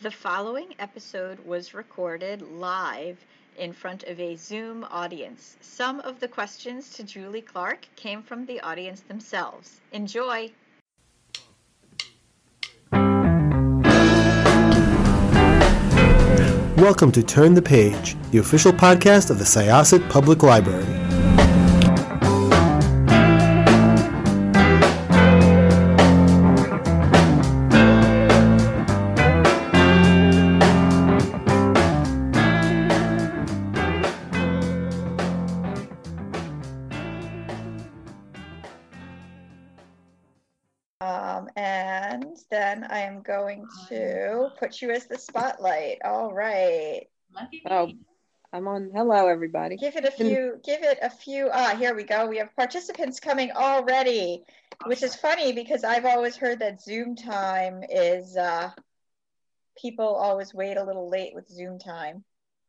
The following episode was recorded live in front of a Zoom audience. Some of the questions to Julie Clark came from the audience themselves. Enjoy! Welcome to Turn the Page, the official podcast of the Syosset Public Library. And then I am going to put you as the spotlight. All right. Oh, I'm on. Hello, everybody. Give it a few. Here we go. We have participants coming already, which is funny because I've always heard that Zoom time is, people always wait a little late with Zoom time.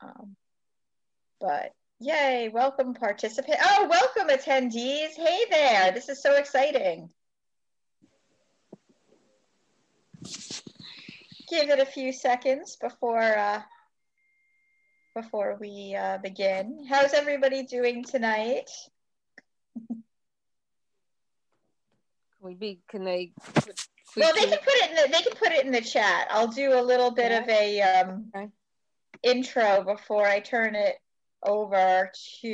But yay, welcome participant. Oh, welcome attendees. Hey there. This is so exciting. Give it a few seconds before we begin. How's everybody doing tonight? They can put it in the chat. I'll do a little bit of a intro before I turn it over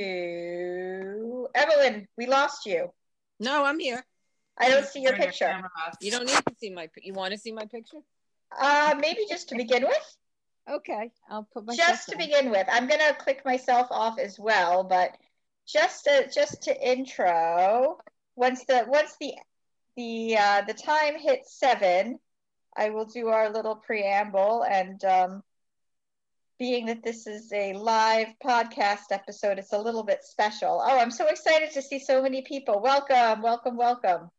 to Evelyn. We lost you. No, I'm here. I don't see your picture. You don't need to see you want to see my picture? Maybe just to begin with. Okay, I'll put my just to begin with. I'm gonna click myself off as well, but just to intro. Once the time hits 7, I will do our little preamble. And being that this is a live podcast episode, it's a little bit special. Oh, I'm so excited to see so many people. Welcome, welcome, welcome.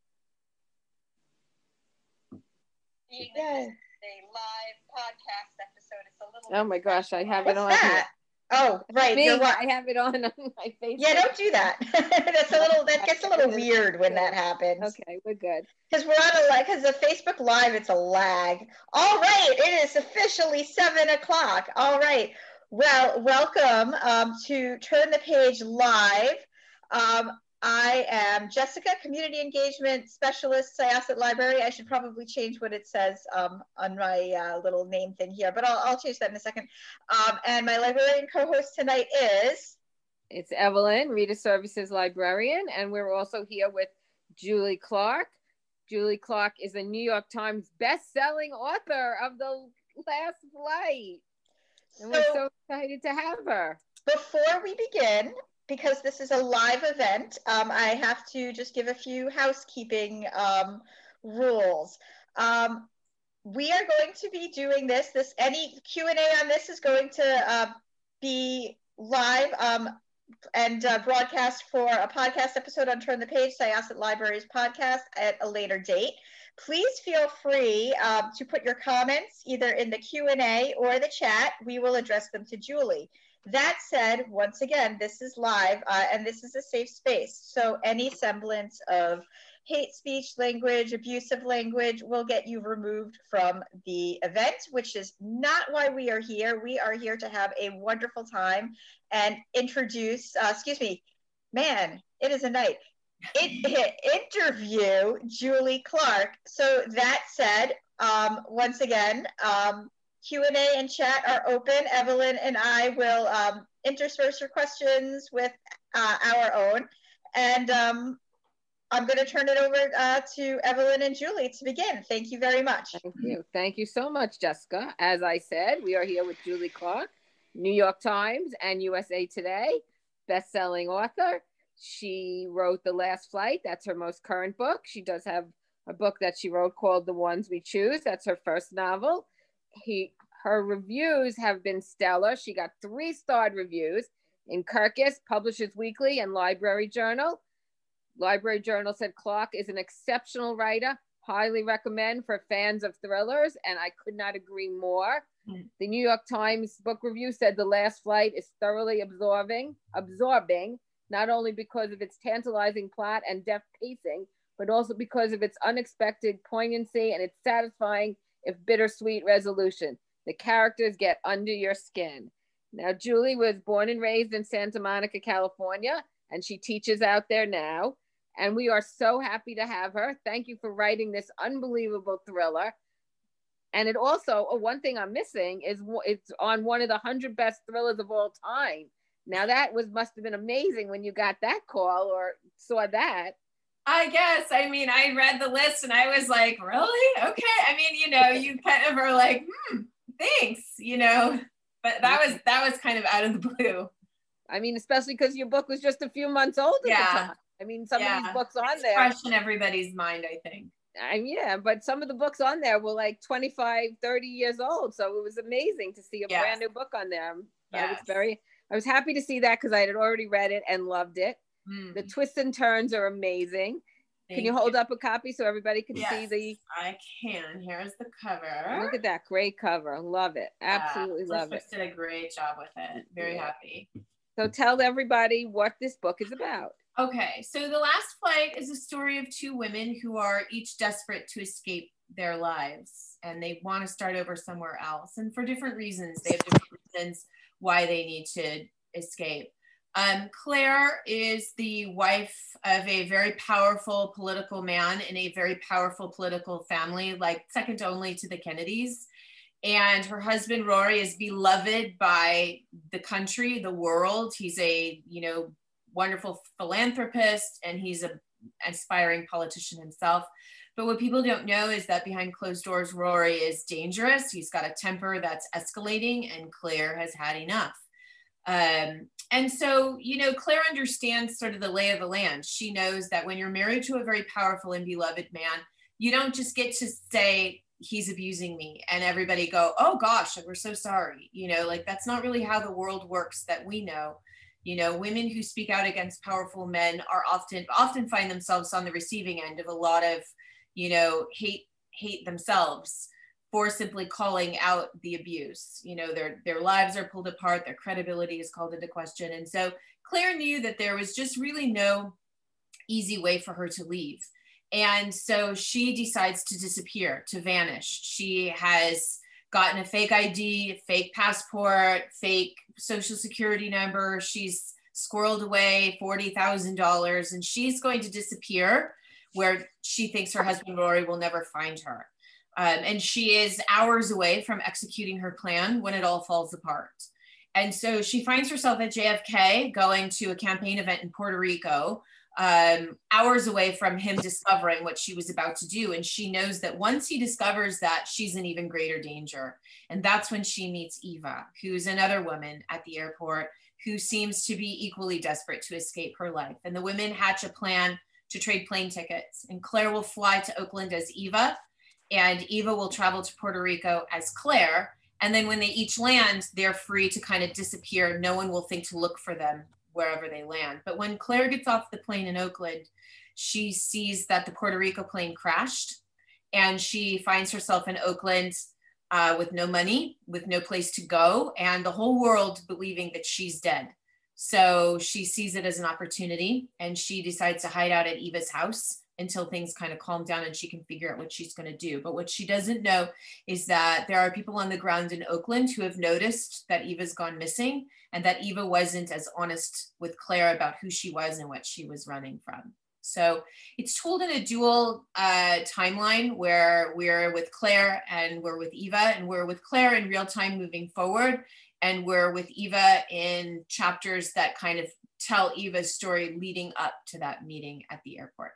Being that this is a live podcast episode, it's a little. Oh my gosh, I have it on. What's that? Oh, right. You're right. I have it on my face. Yeah, don't do that. That gets a little weird when that happens. Okay, we're good. Because because the Facebook Live, it's a lag. All right, it is officially 7 o'clock. All right. Well, welcome to Turn the Page Live. I am Jessica, Community Engagement Specialist, Syosset Library. I should probably change what it says on my little name thing here, but I'll change that in a second. And my librarian co-host tonight is? It's Evelyn, Reader Services Librarian, and we're also here with Julie Clark. Julie Clark is a New York Times best-selling author of The Last Flight. And we're so excited to have her. Before we begin, because this is a live event, I have to just give a few housekeeping rules. We are going to be doing this. Any Q&A on this is going to be live and broadcast for a podcast episode on Turn the Page, Syosset Library's podcast, at a later date. Please feel free to put your comments either in the Q&A or the chat. We will address them to Julie. That said, once again, this is live and this is a safe space. So any semblance of hate speech language, abusive language will get you removed from the event, which is not why we are here. We are here to have a wonderful time and introduce, it is a night. Interview Julie Clark. So that said, once again, Q&A and chat are open. Evelyn and I will intersperse your questions with our own. And I'm going to turn it over to Evelyn and Julie to begin. Thank you very much. Thank you. Thank you so much, Jessica. As I said, we are here with Julie Clark, New York Times and USA Today, best-selling author. She wrote The Last Flight. That's her most current book. She does have a book that she wrote called The Ones We Choose. That's her first novel. Her reviews have been stellar. She got 3-starred reviews in Kirkus, Publishers Weekly, and Library Journal. Library Journal said Clark is an exceptional writer, highly recommend for fans of thrillers, and I could not agree more. The New York Times book review said The Last Flight is thoroughly absorbing, not only because of its tantalizing plot and deft pacing, but also because of its unexpected poignancy and its satisfying, if bittersweet, resolution. The characters get under your skin. Now, Julie was born and raised in Santa Monica, California, and she teaches out there now. And we are so happy to have her. Thank you for writing this unbelievable thriller. And it also, one thing I'm missing is it's on one of the 100 best thrillers of all time. Now that must have been amazing when you got that call or saw that. I guess. I mean, I read the list and I was like, really? Okay. I mean, you know, you kind of are like, thanks, you know, but that was kind of out of the blue. I mean, especially because your book was just a few months old at the time. I mean, some of these books on there. Fresh in everybody's mind, I think. Yeah, but some of the books on there were like 25, 30 years old. So it was amazing to see a brand new book on there. Yes. I was happy to see that because I had already read it and loved it. The twists and turns are amazing. Can you hold up a copy so everybody can see the... I can. Here's the cover. Look at that great cover. Love it. Absolutely love it. Did a great job with it. Very happy. So tell everybody what this book is about. Okay, so The Last Flight is a story of two women who are each desperate to escape their lives, and they want to start over somewhere else. And for different reasons, they have different reasons why they need to escape. Claire is the wife of a very powerful political man in a very powerful political family, like second only to the Kennedys. And her husband, Rory, is beloved by the country, the world. He's a, wonderful philanthropist, and he's an aspiring politician himself. But what people don't know is that behind closed doors, Rory is dangerous. He's got a temper that's escalating, and Claire has had enough. And so, Claire understands sort of the lay of the land. She knows that when you're married to a very powerful and beloved man, you don't just get to say, he's abusing me, and everybody go, oh gosh, we're so sorry. That's not really how the world works that we know. Women who speak out against powerful men are often find themselves on the receiving end of a lot of, hate themselves for simply calling out the abuse. Their lives are pulled apart, their credibility is called into question. And so Claire knew that there was just really no easy way for her to leave. And so she decides to disappear, to vanish. She has gotten a fake ID, a fake passport, fake social security number. She's squirreled away $40,000, and she's going to disappear where she thinks her husband Rory will never find her. And she is hours away from executing her plan when it all falls apart. And so she finds herself at JFK going to a campaign event in Puerto Rico, hours away from him discovering what she was about to do. And she knows that once he discovers that, she's in even greater danger. And that's when she meets Eva, who's another woman at the airport who seems to be equally desperate to escape her life. And the women hatch a plan to trade plane tickets. And Claire will fly to Oakland as Eva, and Eva will travel to Puerto Rico as Claire. And then when they each land, they're free to kind of disappear. No one will think to look for them wherever they land. But when Claire gets off the plane in Oakland, she sees that the Puerto Rico plane crashed, and she finds herself in Oakland with no money, with no place to go, and the whole world believing that she's dead. So she sees it as an opportunity, and she decides to hide out at Eva's house until things kind of calm down and she can figure out what she's going to do. But what she doesn't know is that there are people on the ground in Oakland who have noticed that Eva's gone missing, and that Eva wasn't as honest with Claire about who she was and what she was running from. So it's told in a dual timeline where we're with Claire and we're with Eva, and we're with Claire in real time moving forward, and we're with Eva in chapters that kind of tell Eva's story leading up to that meeting at the airport.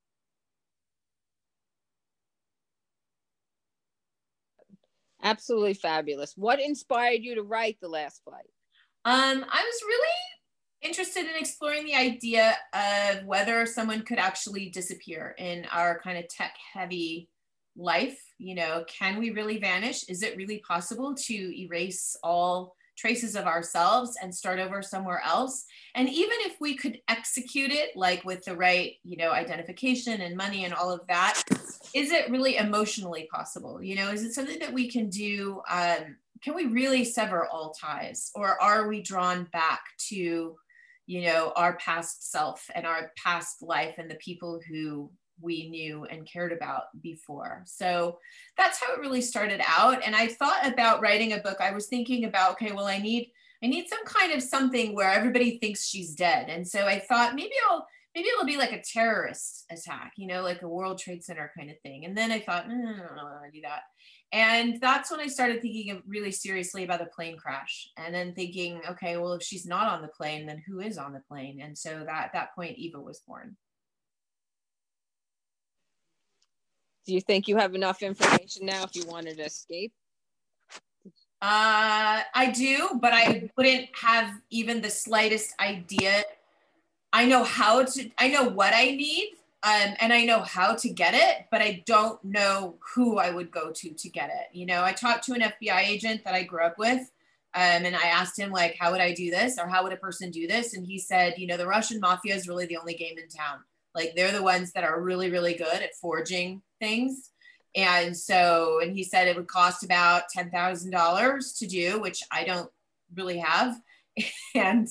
Absolutely fabulous. What inspired you to write The Last Flight? I was really interested in exploring the idea of whether someone could actually disappear in our kind of tech-heavy life. Can we really vanish? Is it really possible to erase all traces of ourselves and start over somewhere else? And even if we could execute it, like with the right, identification and money and all of that, is it really emotionally possible? Is it something that we can do? Can we really sever all ties, or are we drawn back to, our past self and our past life and the people who we knew and cared about before. So that's how it really started out. And I thought about writing a book. I was thinking about, okay, well, I need some kind of something where everybody thinks she's dead. And so I thought maybe it'll be like a terrorist attack, you know, like a World Trade Center kind of thing. And then I thought, no, I don't want to do that. And that's when I started thinking really seriously about the plane crash. And then thinking, okay, well, if she's not on the plane, then who is on the plane? And so at that point, Eva was born. Do you think you have enough information now if you wanted to escape? I do, but I wouldn't have even the slightest idea. I know what I need, and I know how to get it, but I don't know who I would go to get it. You know, I talked to an FBI agent that I grew up with, and I asked him, like, how would I do this, or how would a person do this? And he said, you know, the Russian mafia is really the only game in town. Like, they're the ones that are really, really good at forging things. And he said it would cost about $10,000 to do, which I don't really have. And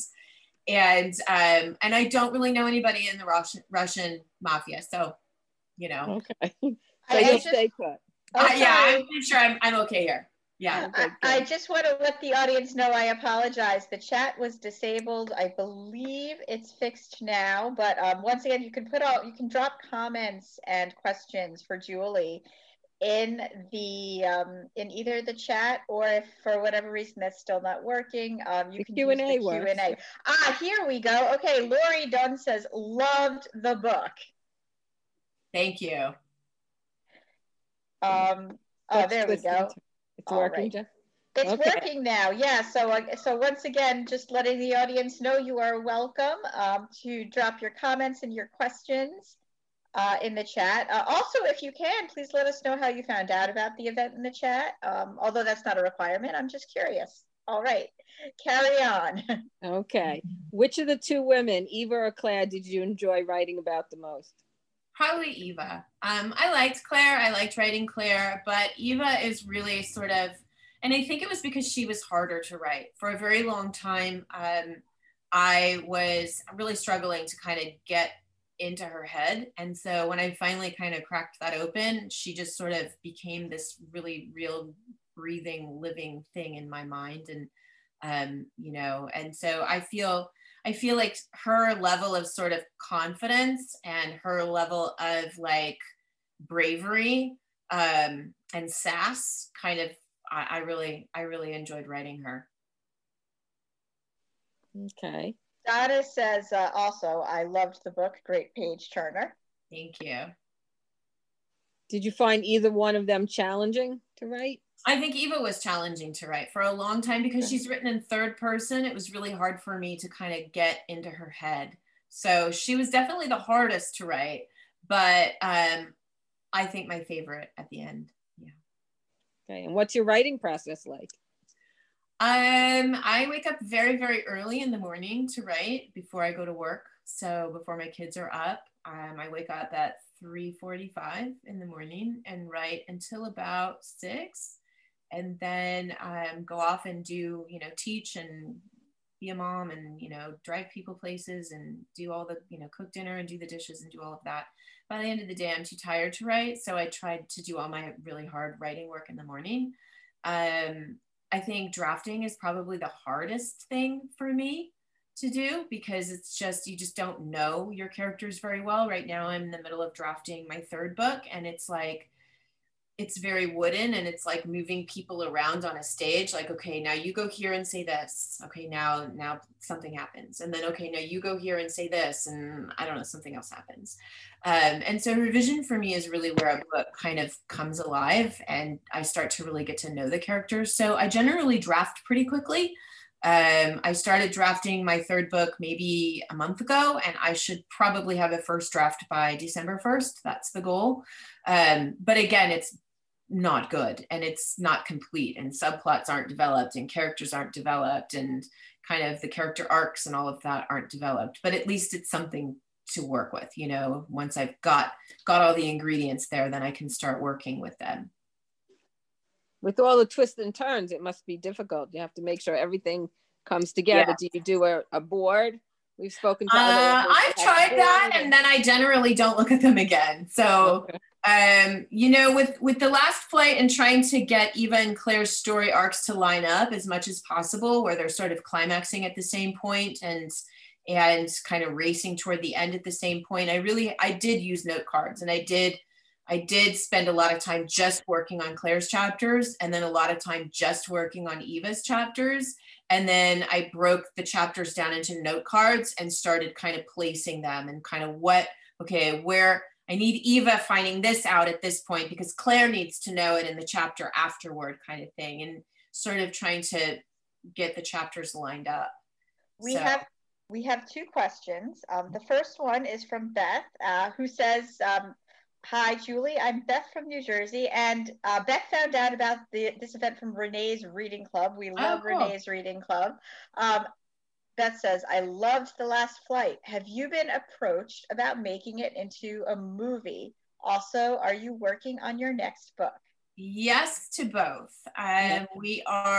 I don't really know anybody in the Russian mafia. So, you know. Okay. So you'll stay put. Yeah, I'm sure I'm okay here. Yeah. I just want to let the audience know I apologize. The chat was disabled. I believe it's fixed now. But once again, you can drop comments and questions for Julie in the in either the chat, or if for whatever reason that's still not working, you can use the Q&A. Here we go. Okay, Lori Dunn says, loved the book. Thank you. There we go. It's working, Jeff? It's working now. Yeah. So once again, just letting the audience know you are welcome to drop your comments and your questions in the chat. Also, if you can, please let us know how you found out about the event in the chat. Although that's not a requirement, I'm just curious. All right, carry on. Okay. Which of the two women, Eva or Claire, did you enjoy writing about the most? Probably Eva. I liked Claire. I liked writing Claire, but Eva is really sort of, and I think it was because she was harder to write. For a very long time, I was really struggling to kind of get into her head. And so when I finally kind of cracked that open, she just sort of became this really real, breathing, living thing in my mind. And, you know, and so I feel like her level of sort of confidence and her level of like bravery and sass kind of, I really enjoyed writing her. Okay. Donna says also, I loved the book, great page turner. Thank you. Did you find either one of them challenging to write? I think Eva was challenging to write for a long time because she's written in third person. It was really hard for me to kind of get into her head. So she was definitely the hardest to write, but I think my favorite at the end. Yeah. Okay. And what's your writing process like? I wake up very, very early in the morning to write before I go to work. So before my kids are up, I wake up at 3:45 in the morning and write until about 6. And then go off and do, you know, teach and be a mom and, you know, drive people places and do all the, you know, cook dinner and do the dishes and do all of that. By the end of the day, I'm too tired to write. So I tried to do all my really hard writing work in the morning. I think drafting is probably the hardest thing for me to do because it's just, you just don't know your characters very well. Right now, I'm in the middle of drafting my third book, and it's like, it's very wooden, and it's like moving people around on a stage. Like, okay, now you go here and say this. Okay, now something happens. And then, okay, now you go here and say this. And I don't know, something else happens. And so revision for me is really where a book kind of comes alive and I start to really get to know the characters. So I generally draft pretty quickly. I started drafting my third book maybe a month ago, and I should probably have a first draft by December 1st. That's the goal. But again, it's not good and it's not complete, and subplots aren't developed and characters aren't developed and kind of the character arcs and all of that aren't developed, but at least it's something to work with, you know. Once I've got all the ingredients there, then I can start working with them. With all the twists and turns, it must be difficult. You have to make sure everything comes together. Yeah. Do you do a board We've spoken to other authors. I've tried that, and then I generally don't look at them again. So, you know, with The Last Flight and trying to get Eva and Claire's story arcs to line up as much as possible, where they're sort of climaxing at the same point and kind of racing toward the end at the same point, I did use note cards, and I did spend a lot of time just working on Claire's chapters, and then a lot of time just working on Eva's chapters. And then I broke the chapters down into note cards and started kind of placing them and kind of where I need Eva finding this out at this point because Claire needs to know it in the chapter afterward kind of thing, and sort of trying to get the chapters lined up. We have two questions. The first one is from Beth, who says, hi, Julie. I'm Beth from New Jersey, and Beth found out about this event from Renee's Reading Club. We love Renee's Reading Club. Beth says, I loved The Last Flight. Have you been approached about making it into a movie? Also, are you working on your next book? Yes to both. We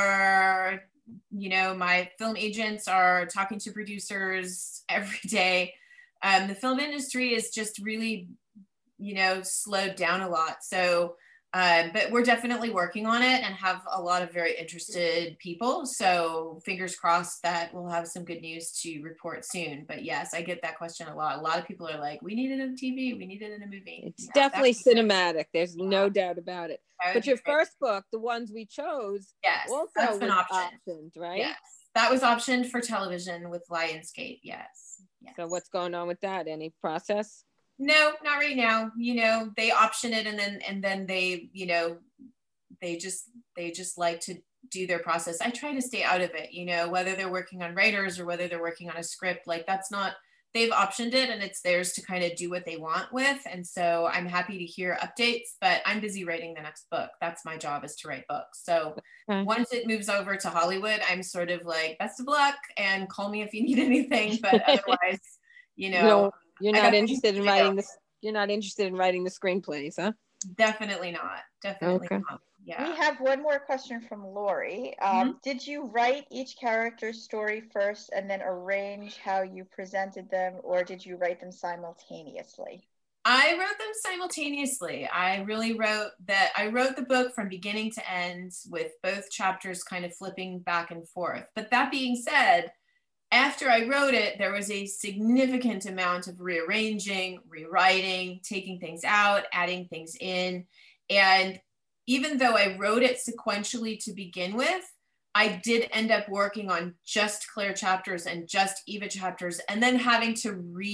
are, you know, my film agents are talking to producers every day. The film industry is just really, you know, slowed down a lot. So, but we're definitely working on it and have a lot of very interested people. So fingers crossed that we'll have some good news to report soon. But yes, I get that question a lot. A lot of people are like, we need it on TV. We need it in a movie. It's definitely cinematic. There's no doubt about it. But your first book, The Ones We Chose, also that's been optioned, right? Yes, that was optioned for television with Lionsgate. Yes. So what's going on with that? Any process? No, not right now. You know, they option it and then they, you know, they just like to do their process. I try to stay out of it, you know, whether they're working on writers or whether they're working on a script, like that's not, they've optioned it and it's theirs to kind of do what they want with. And so I'm happy to hear updates, but I'm busy writing the next book. That's my job, is to write books. So once it moves over to Hollywood, I'm sort of like, best of luck and call me if you need anything. But otherwise, you know, you're not interested in writing this. You're not interested in writing the screenplays, huh? Definitely not. Definitely not. Yeah. We have one more question from Lori. Did you write each character's story first and then arrange how you presented them, or did you write them simultaneously? I wrote them simultaneously. I wrote the book from beginning to end with both chapters kind of flipping back and forth. But that being said, after I wrote it, there was a significant amount of rearranging, rewriting, taking things out, adding things in. And even though I wrote it sequentially to begin with, I did end up working on just Claire chapters and just Eva chapters, and then having to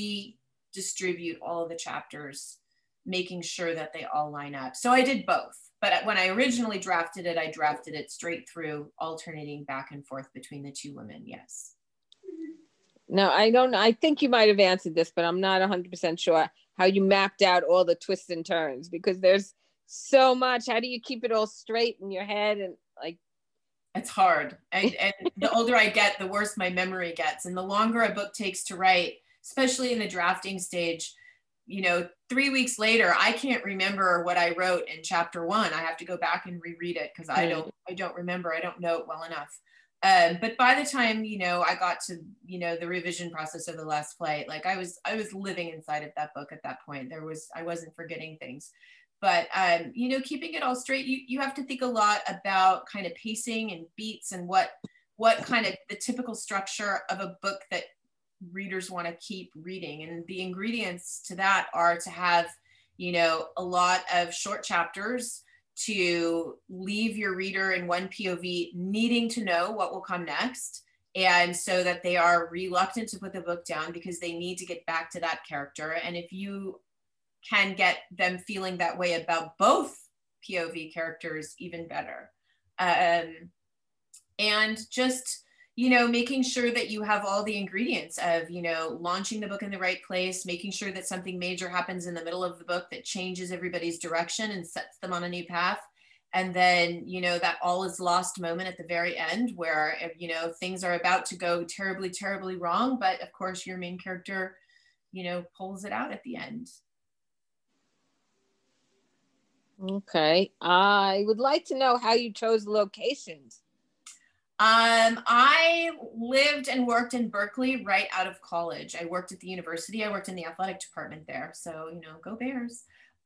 redistribute all of the chapters, making sure that they all line up. So I did both. But when I originally drafted it, I drafted it straight through, alternating back and forth between the two women, yes. No, I think you might have answered this, but I'm not 100% sure how you mapped out all the twists and turns, because there's so much. How do you keep it all straight in your head? And like, it's hard. And the older I get, the worse my memory gets. And the longer a book takes to write, especially in the drafting stage, you know, 3 weeks later, I can't remember what I wrote in chapter 1. I have to go back and reread it because I don't remember. I don't know it well enough. But by the time, you know, I got to, you know, the revision process of The Last Flight, like I was living inside of that book at that point. I wasn't forgetting things. But, you know, keeping it all straight, you have to think a lot about kind of pacing and beats and what kind of the typical structure of a book that readers want to keep reading. And the ingredients to that are to have, you know, a lot of short chapters, to leave your reader in one POV needing to know what will come next. And so that they are reluctant to put the book down because they need to get back to that character. And if you can get them feeling that way about both POV characters, even better. And just, you know, making sure that you have all the ingredients of, you know, launching the book in the right place, making sure that something major happens in the middle of the book that changes everybody's direction and sets them on a new path. And then, you know, that all is lost moment at the very end where, you know, things are about to go terribly, terribly wrong. But of course, your main character, you know, pulls it out at the end. Okay. I would like to know how you chose locations. I lived and worked in Berkeley right out of college. I worked at the university. I worked in the athletic department there. So, you know, go Bears.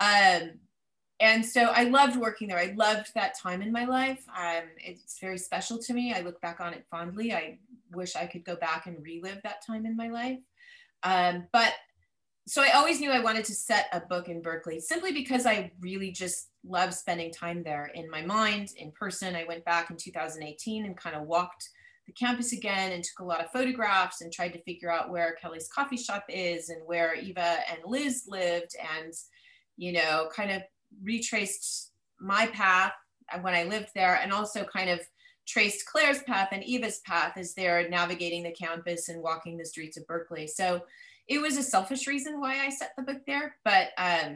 And so I loved working there. I loved that time in my life. It's very special to me. I look back on it fondly. I wish I could go back and relive that time in my life. But so I always knew I wanted to set a book in Berkeley simply because I really just love spending time there in my mind, in person. I went back in 2018 and kind of walked the campus again and took a lot of photographs and tried to figure out where Kelly's Coffee Shop is and where Eva and Liz lived, and, you know, kind of retraced my path when I lived there, and also kind of traced Claire's path and Eva's path as they're navigating the campus and walking the streets of Berkeley. So it was a selfish reason why I set the book there, but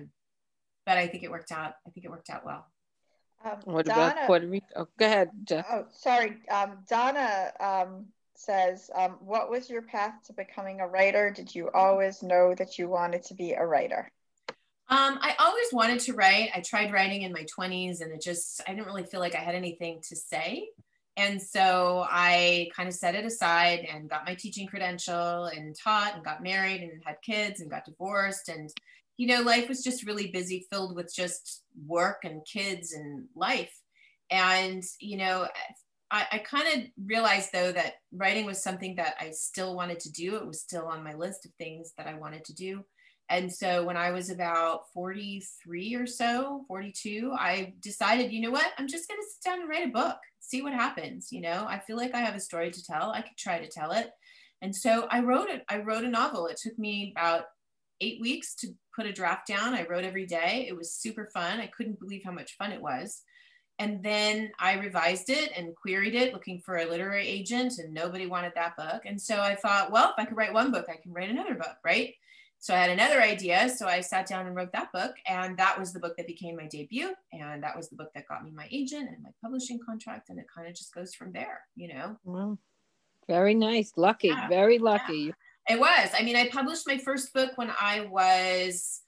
I think it worked out. I think it worked out well. What Donna, about Puerto Rico? Oh, go ahead, Jeff. Oh, sorry. Donna says, what was your path to becoming a writer? Did you always know that you wanted to be a writer? I always wanted to write. I tried writing in my 20s and I didn't really feel like I had anything to say. And so I kind of set it aside and got my teaching credential and taught and got married and had kids and got divorced. And, you know, life was just really busy, filled with just work and kids and life. And, you know, I kind of realized, though, that writing was something that I still wanted to do. It was still on my list of things that I wanted to do. And so when I was about 43 or so, 42, I decided, you know what, I'm just going to sit down and write a book, see what happens. You know, I feel like I have a story to tell. I could try to tell it. And so I wrote it. I wrote a novel. It took me about 8 weeks to put a draft down. I wrote every day. It was super fun. I couldn't believe how much fun it was. And then I revised it and queried it, looking for a literary agent, and nobody wanted that book. And so I thought, well, if I could write one book, I can write another book, right? So I had another idea. So I sat down and wrote that book, and that was the book that became my debut. And that was the book that got me my agent and my publishing contract. And it kind of just goes from there, you know? Wow. Very nice. Lucky. Yeah. Very lucky. Yeah. It was. I mean, I published my first book when I was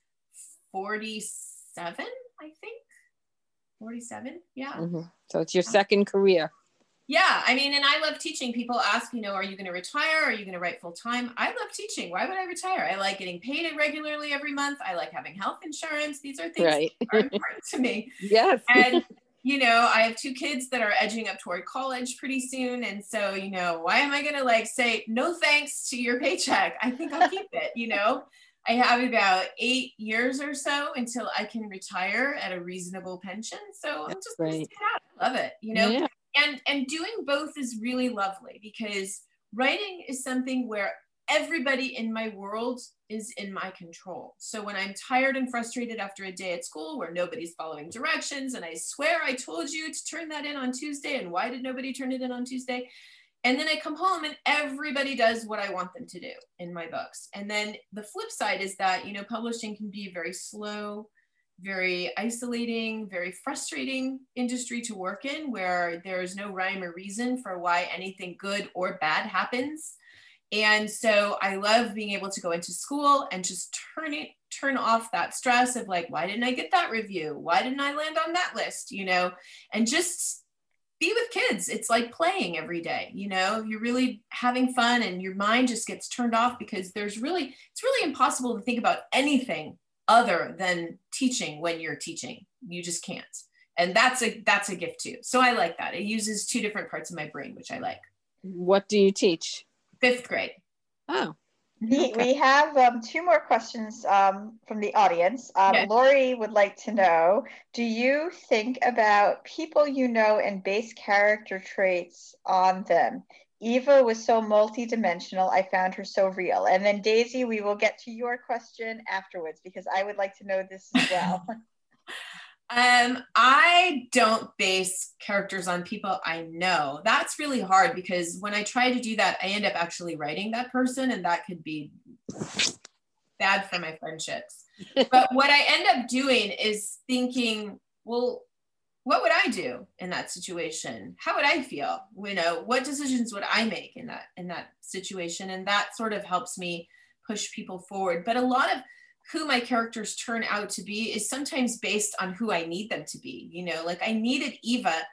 47, I think. 47. Yeah. Mm-hmm. So it's your second career. Yeah. I mean, and I love teaching. People ask, you know, are you going to retire? Are you going to write full time? I love teaching. Why would I retire? I like getting paid regularly every month. I like having health insurance. These are things that are important to me. Yes. And, you know, I have 2 kids that are edging up toward college pretty soon. And so, you know, why am I going to like say no thanks to your paycheck? I think I'll keep it, you know? I have about 8 years or so until I can retire at a reasonable pension. So I'm just going to stay out. I love it, you know? Yeah. And doing both is really lovely, because writing is something where everybody in my world is in my control. So when I'm tired and frustrated after a day at school where nobody's following directions, and I swear I told you to turn that in on Tuesday, and why did nobody turn it in on Tuesday? And then I come home and everybody does what I want them to do in my books. And then the flip side is that, you know, publishing can be very slow, very isolating, very frustrating industry to work in, where there is no rhyme or reason for why anything good or bad happens. And so I love being able to go into school and just turn off that stress of like, why didn't I get that review? Why didn't I land on that list? You know, and just be with kids. It's like playing every day, you know, you're really having fun and your mind just gets turned off, because it's really impossible to think about anything other than teaching when you're teaching. You just can't. And that's a gift too. So I like that. It uses 2 different parts of my brain, which I like. What do you teach? 5th grade. Oh. We have 2 more questions from the audience. Yes. Lori would like to know, do you think about people you know and base character traits on them? Eva was so multidimensional. I found her so real. And then Daisy, we will get to your question afterwards, because I would like to know this as well. I don't base characters on people I know. That's really hard, because when I try to do that, I end up actually writing that person, and that could be bad for my friendships. But what I end up doing is thinking, well, what would I do in that situation? How would I feel? You know, what decisions would I make in that situation? And that sort of helps me push people forward. But a lot of who my characters turn out to be is sometimes based on who I need them to be. You know, like I needed Eva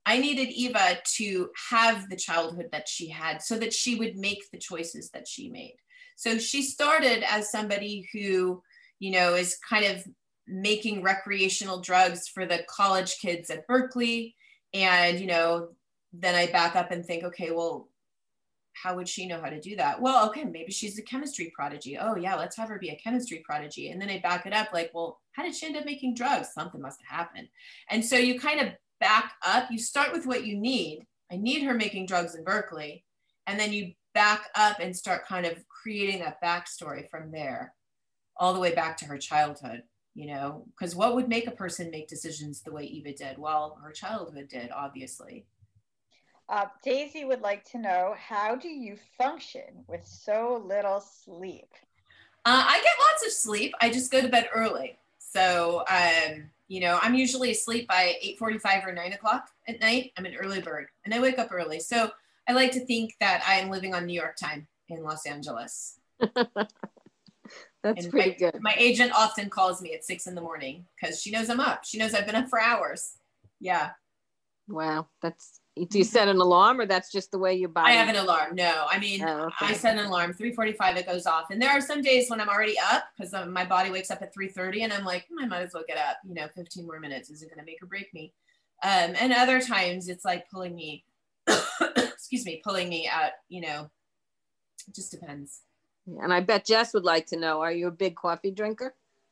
I needed Eva to have the childhood that she had so that she would make the choices that she made. So she started as somebody who, you know, is kind of making recreational drugs for the college kids at Berkeley. And, you know, then I back up and think, okay, well, how would she know how to do that? Well, okay, maybe she's a chemistry prodigy. Oh yeah, let's have her be a chemistry prodigy. And then I back it up like, well, how did she end up making drugs? Something must have happened. And so you kind of back up, you start with what you need. I need her making drugs in Berkeley. And then you back up and start kind of creating that backstory from there, all the way back to her childhood, you know, because what would make a person make decisions the way Eva did? Well, her childhood did, obviously. Daisy would like to know, how do you function with so little sleep? I get lots of sleep. I just go to bed early. So, you know, I'm usually asleep by 8:45 or 9 o'clock at night. I'm an early bird and I wake up early. So I like to think that I am living on New York time in Los Angeles. That's and pretty good. My agent often calls me at 6 a.m. because she knows I'm up. She knows I've been up for hours. Yeah. Wow. Do you set an alarm, or that's just the way your body? I have an alarm. No, I mean, I set an alarm 3:45. It goes off, and there are some days when I'm already up because my body wakes up at 3:30, and I'm like, I might as well get up. You know, 15 more minutes isn't going to make or break me. And other times it's like pulling me, pulling me out. You know, it just depends. And I bet Jess would like to know: are you a big coffee drinker?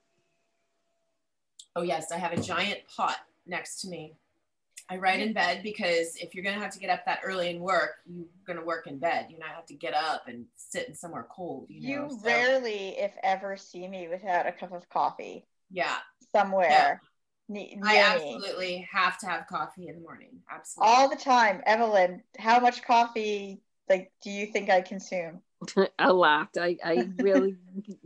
Oh yes, I have a giant pot next to me. I write in bed because if you're going to have to get up that early and work, you're going to work in bed. You not have to get up and sit in somewhere cold. You know? Rarely, if ever, see me without a cup of coffee. Yeah. Somewhere. Yeah. I absolutely have to have coffee in the morning. Absolutely. All the time. Evelyn, how much coffee do you think I consume? A lot. I really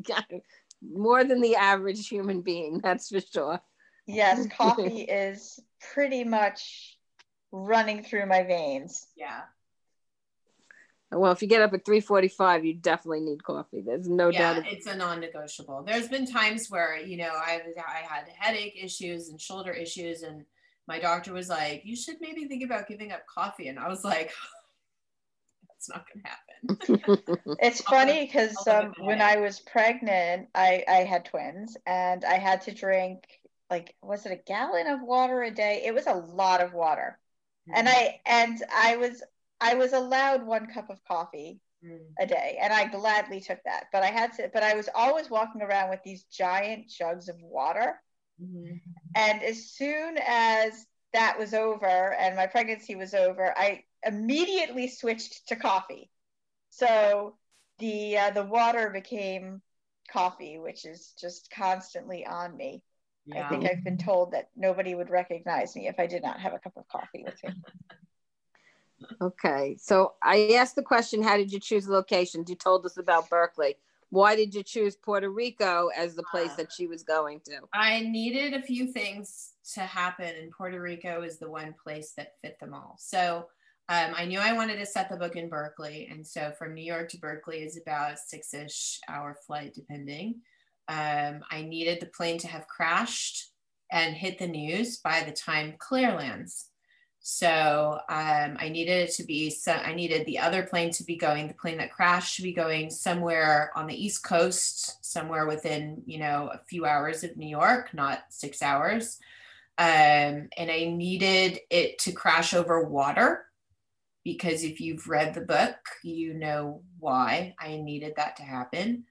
more than the average human being, that's for sure. Yes, coffee is pretty much running through my veins. Yeah. Well, if you get up at 3:45, you definitely need coffee. There's no doubt. Yeah, it's a non-negotiable. There's been times where, you know, I had headache issues and shoulder issues, and my doctor was like, you should maybe think about giving up coffee. And I was like, that's not going to happen. It's funny because when I was pregnant, I had twins, and I had to drink, was it a gallon of water a day? It was a lot of water. Mm-hmm. And I was allowed 1 cup of coffee a day, and I gladly took that. But I was always walking around with these giant jugs of water. Mm-hmm. And as soon as that was over and my pregnancy was over, I immediately switched to coffee. So the water became coffee, which is just constantly on me. Yeah. I think I've been told that nobody would recognize me if I did not have a cup of coffee with me. Okay. So I asked the question, how did you choose locations? You told us about Berkeley. Why did you choose Puerto Rico as the place that she was going to? I needed a few things to happen, and Puerto Rico is the one place that fit them all. So I knew I wanted to set the book in Berkeley. And so from New York to Berkeley is about a 6-ish hour flight, depending. I needed the plane to have crashed and hit the news by the time Claire lands. So I needed the other plane to be going, the plane that crashed should be going somewhere on the East Coast, somewhere within, you know, a few hours of New York, not 6 hours. And I needed it to crash over water, because if you've read the book, you know why I needed that to happen.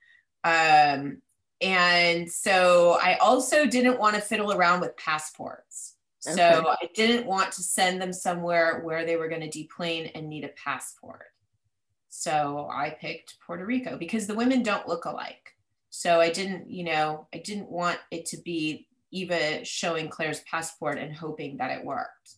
And so I also didn't want to fiddle around with passports. Okay. So I didn't want to send them somewhere where they were going to deplane and need a passport. So I picked Puerto Rico because the women don't look alike. So I didn't want it to be Eva showing Claire's passport and hoping that it worked.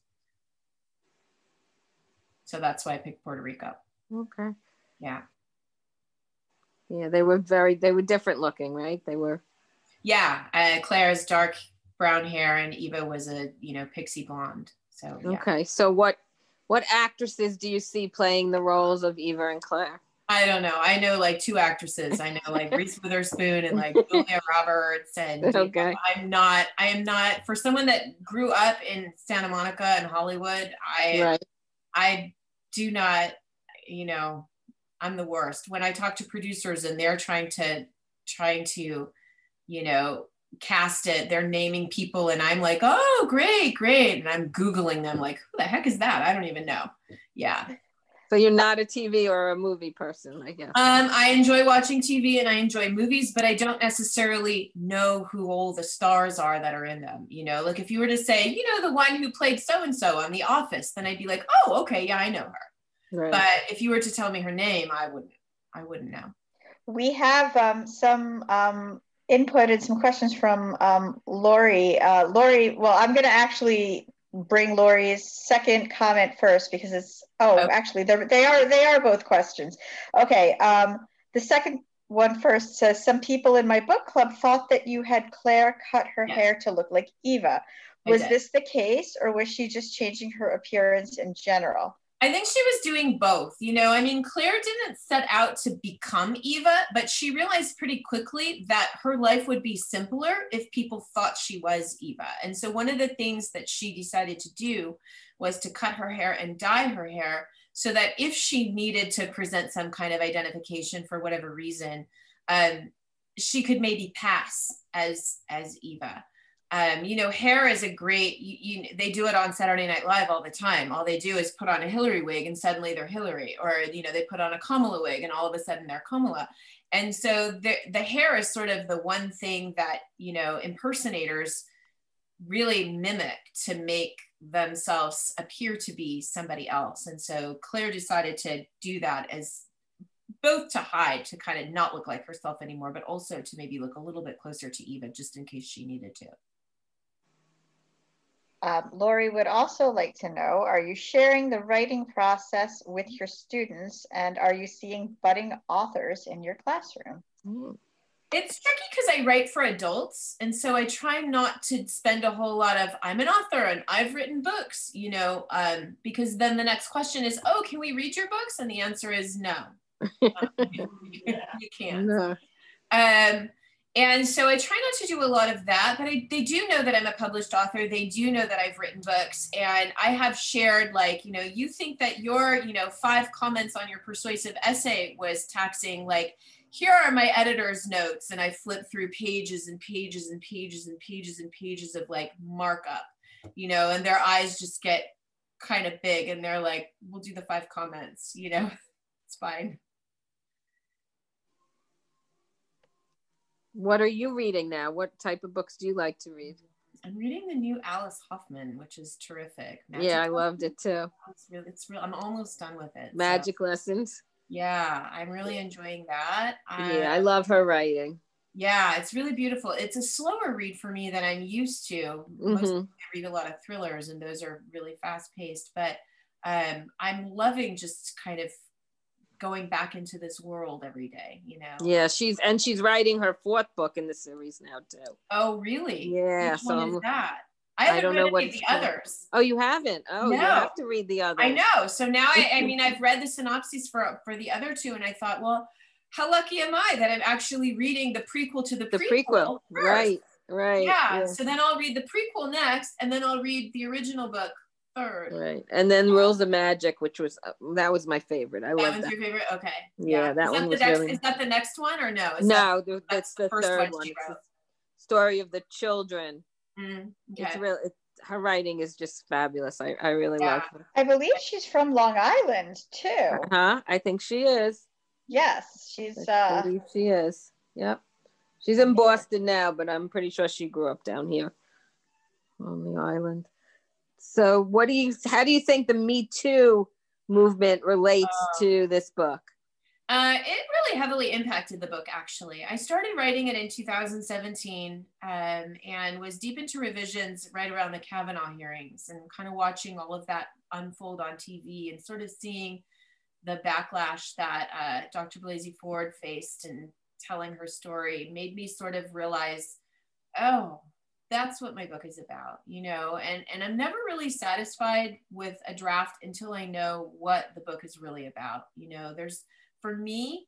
So that's why I picked Puerto Rico. Okay. Yeah. Yeah, they were different looking, right? They were. Yeah, Claire's dark brown hair and Eva was a, pixie blonde. So yeah. Okay, so what actresses do you see playing the roles of Eva and Claire? I don't know. I know like 2 actresses. I know like Reese Witherspoon and like Julia Roberts. And Okay. I am not, for someone that grew up in Santa Monica and Hollywood, Right. I do not, I'm the worst. When I talk to producers and they're trying to, cast it, they're naming people and I'm like, oh, great. And I'm Googling them like, who the heck is that? I don't even know. Yeah. So you're not a TV or a movie person, I guess. I enjoy watching TV and I enjoy movies, but I don't necessarily know who all the stars are that are in them. Like if you were to say, the one who played so-and-so on The Office, then I'd be like, oh, okay, yeah, I know her. Right. But if you were to tell me her name, I wouldn't know. We have some input and some questions from Lori. Lori, well, I'm going to actually bring Lori's second comment first because it's actually they are both questions. Okay, the second one first says, some people in my book club thought that you had Claire cut her hair to look like Eva. Was this the case, or was she just changing her appearance in general? I think she was doing both. Claire didn't set out to become Eva, but she realized pretty quickly that her life would be simpler if people thought she was Eva. And so one of the things that she decided to do was to cut her hair and dye her hair so that if she needed to present some kind of identification for whatever reason, she could maybe pass as Eva. Hair is a great, they do it on Saturday Night Live all the time. All they do is put on a Hillary wig and suddenly they're Hillary, or, they put on a Kamala wig and all of a sudden they're Kamala. And so the hair is sort of the one thing that, impersonators really mimic to make themselves appear to be somebody else. And so Claire decided to do that as both to hide, to kind of not look like herself anymore, but also to maybe look a little bit closer to Eva just in case she needed to. Lori would also like to know, are you sharing the writing process with your students, and are you seeing budding authors in your classroom? It's tricky because I write for adults, and so I try not to spend a whole lot of, I'm an author and I've written books, because then the next question is, oh, can we read your books? And the answer is no. You can't. No. And so I try not to do a lot of that, but they do know that I'm a published author. They do know that I've written books, and I have shared, like, you think that your, 5 comments on your persuasive essay was taxing, like, here are my editor's notes. And I flip through pages and pages and pages and pages and pages of like markup, and their eyes just get kind of big and they're like, we'll do the 5 comments, it's fine. What are you reading now? What type of books do you like to read? I'm reading the new Alice Hoffman, which is terrific. I loved it too. It's real. I'm almost done with it. Magic Lessons. Yeah, I'm really enjoying that. I love her writing. Yeah, it's really beautiful. It's a slower read for me than I'm used to. Mostly I read a lot of thrillers, and those are really fast paced. But I'm loving just kind of going back into this world every day, Yeah, she's writing her 4th book in the series now too. Oh, really? Yeah. Which one is that? I don't know what the others. Oh, you haven't? Oh, no. You have to read the others. I know. So now I've read the synopses for the other 2, and I thought, well, how lucky am I that I'm actually reading the prequel to the prequel first. Right. Yeah. So then I'll read the prequel next, and then I'll read the original book third. Right. And then Rules of Magic, which was that was my favorite. I love that. That was your favorite? Okay. Yeah, that one was really... Is that the next one or no? That's the third one. It's the story of the children. Okay. It's really, her writing is just fabulous. I really love her. I believe she's from Long Island too. I think she is. Yes, she's. I believe she is. Yep. She's in Boston now, but I'm pretty sure she grew up down here on the island. So how do you think the Me Too movement relates to this book? It really heavily impacted the book, actually. I started writing it in 2017 and was deep into revisions right around the Kavanaugh hearings and kind of watching all of that unfold on TV and sort of seeing the backlash that Dr. Blasey Ford faced and telling her story made me sort of realize, oh, that's what my book is about, and I'm never really satisfied with a draft until I know what the book is really about. There's for me,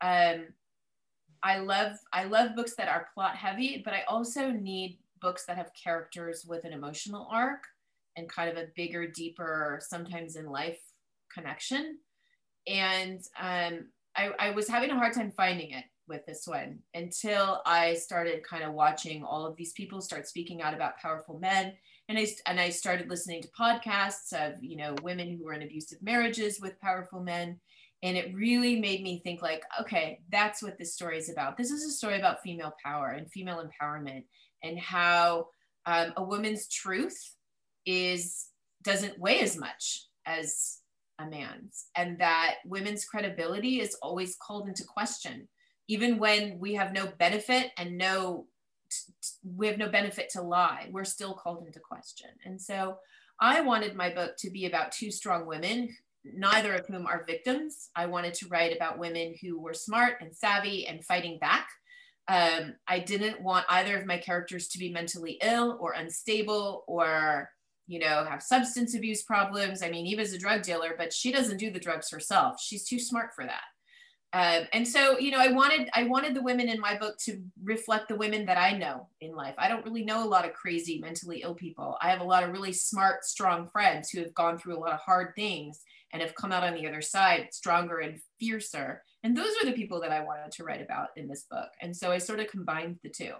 I love books that are plot heavy, but I also need books that have characters with an emotional arc and kind of a bigger, deeper, sometimes in life connection. And I was having a hard time finding it with this one until I started kind of watching all of these people start speaking out about powerful men. And I started listening to podcasts of, you know, women who were in abusive marriages with powerful men. And it really made me think like, okay, that's what this story is about. This is a story about female power and female empowerment, and how a woman's truth doesn't weigh as much as a man's, and that women's credibility is always called into question, even when we have no benefit and we have no benefit to lie, we're still called into question. And so I wanted my book to be about two strong women, neither of whom are victims. I wanted to write about women who were smart and savvy and fighting back. I didn't want either of my characters to be mentally ill or unstable or, you know, have substance abuse problems. I mean, Eva's a drug dealer, but she doesn't do the drugs herself. She's too smart for that. And so, you know, I wanted the women in my book to reflect the women that I know in life. I don't really know a lot of crazy mentally ill people. I have a lot of really smart, strong friends who have gone through a lot of hard things and have come out on the other side stronger and fiercer. And those are the people that I wanted to write about in this book. And so I sort of combined the two.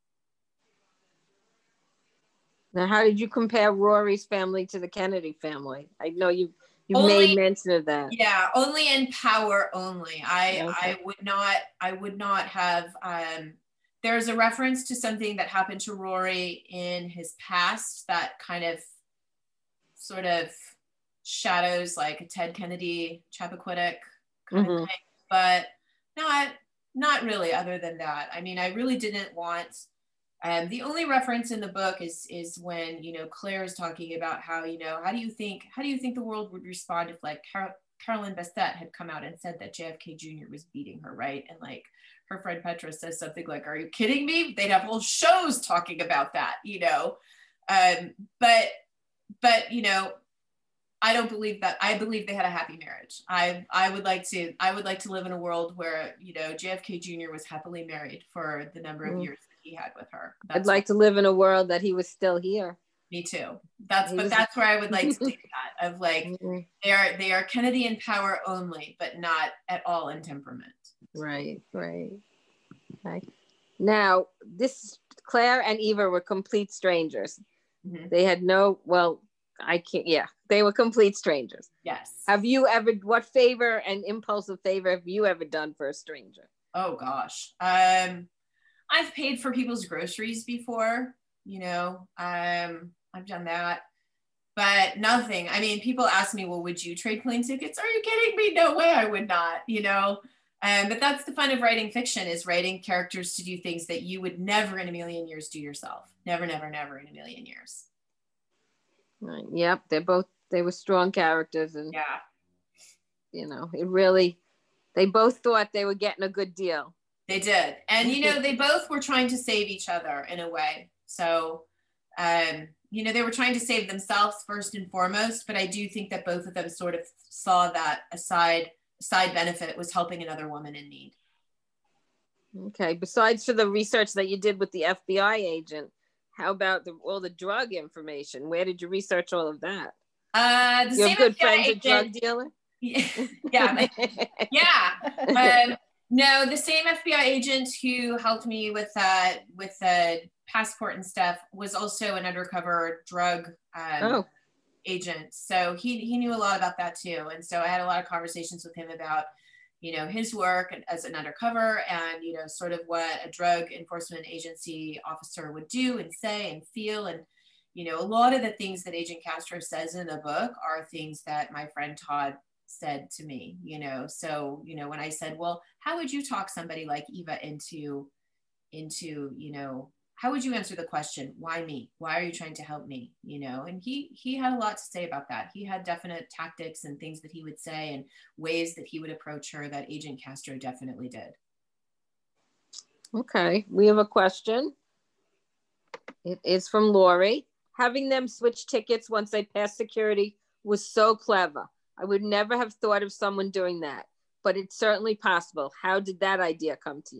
Now, how did you compare Rory's family to the Kennedy family? I know you made mention of that. Yeah, only in power only. Okay. I would not have, there's a reference to something that happened to Rory in his past that kind of sort of shadows like a Ted Kennedy, Chappaquiddick kind of thing, but not really other than that. I mean, I really didn't want, the only reference in the book is when, you know, Claire is talking about how, you know, how do you think the world would respond if like Carolyn Bessette had come out and said that JFK Jr. was beating her, right? And like her friend Petra says something like, "Are you kidding me?" They'd have whole shows talking about that, you know. But you know, I don't believe that. I believe they had a happy marriage. I would like to live in a world where, you know, JFK Jr. was happily married for the number of years that he had with her. I'd like to live in a world that he was still here. Me too. That's where I would like to think that of like they are Kennedy in power only, but not at all in temperament. Right. Okay. Now, Claire and Eva were complete strangers. They had they were complete strangers. Yes. What favor and impulsive favor have you ever done for a stranger? Oh gosh. I've paid for people's groceries before, you know, I've done that, but nothing. I mean, people ask me, well, would you trade plane tickets? Are you kidding me? No way I would not, you know? But that's the fun of writing fiction, is writing characters to do things that you would never in a million years do yourself. Never in a million years. Right. Yep. They were strong characters, and yeah, you know, they both thought they were getting a good deal. They did. And, you know, they both were trying to save each other in a way. So, you know, they were trying to save themselves first and foremost, but I do think that both of them sort of saw that a side benefit was helping another woman in need. Okay. Besides for the research that you did with the FBI agent, how about all the drug information? Where did you research all of that? Your good friend's a drug dealer? Yeah. Yeah. No, the same FBI agent who helped me with the passport and stuff was also an undercover drug agent. So he knew a lot about that too. And so I had a lot of conversations with him about, you know, his work as an undercover and, you know, sort of what a drug enforcement agency officer would do and say and feel. And, you know, a lot of the things that Agent Castro says in the book are things that my friend Todd said to me, you know. So, you know, when I said, well, how would you talk somebody like Eva into, you know, how would you answer the question, why me? Why are you trying to help me? You know, and he had a lot to say about that. He had definite tactics and things that he would say and ways that he would approach her that Agent Castro definitely did. Okay, we have a question. It is from Lori. Having them switch tickets once they passed security was so clever. I would never have thought of someone doing that. but it's certainly possible. How did that idea come to you?